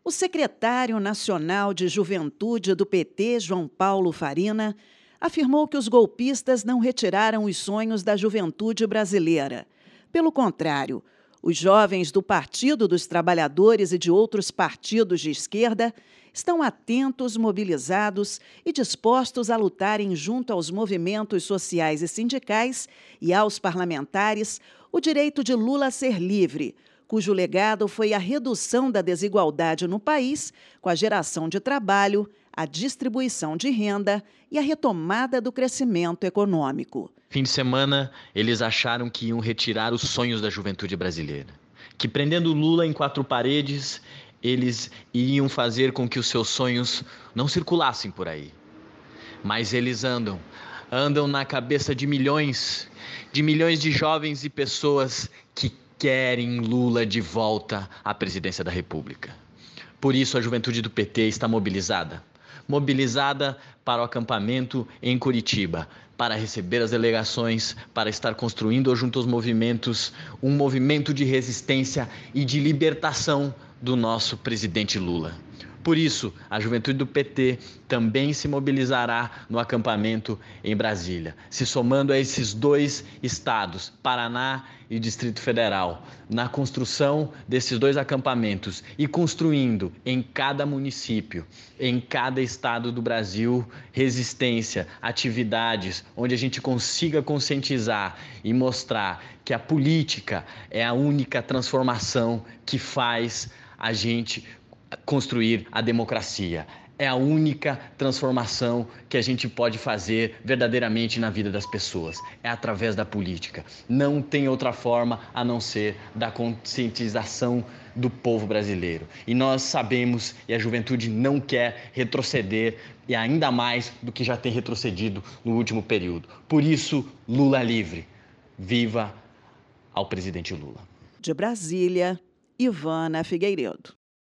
O secretário nacional de Juventude do PT, João Paulo Farina, afirmou que os golpistas não retiraram os sonhos da juventude brasileira. Pelo contrário, os jovens do Partido dos Trabalhadores e de outros partidos de esquerda estão atentos, mobilizados e dispostos a lutarem junto aos movimentos sociais e sindicais e aos parlamentares o direito de Lula a ser livre, cujo legado foi a redução da desigualdade no país, com a geração de trabalho, a distribuição de renda e a retomada do crescimento econômico. Fim de semana, eles acharam que iam retirar os sonhos da juventude brasileira. Que prendendo Lula em quatro paredes, eles iriam fazer com que os seus sonhos não circulassem por aí. Mas eles andam na cabeça de milhões de jovens e pessoas que querem Lula de volta à presidência da República. Por isso a juventude do PT está mobilizada para o acampamento em Curitiba, para receber as delegações, para estar construindo junto aos movimentos um movimento de resistência e de libertação do nosso presidente Lula. Por isso, a juventude do PT também se mobilizará no acampamento em Brasília, se somando a esses dois estados, Paraná e Distrito Federal, na construção desses dois acampamentos e construindo em cada município, em cada estado do Brasil, resistência, atividades onde a gente consiga conscientizar e mostrar que a política é a única transformação que faz a gente construir a democracia. É a única transformação que a gente pode fazer verdadeiramente na vida das pessoas. É através da política. Não tem outra forma a não ser da conscientização do povo brasileiro. E nós sabemos, e a juventude não quer retroceder, e ainda mais do que já tem retrocedido no último período. Por isso, Lula livre. Viva ao presidente Lula. De Brasília, Ivana Figueiredo.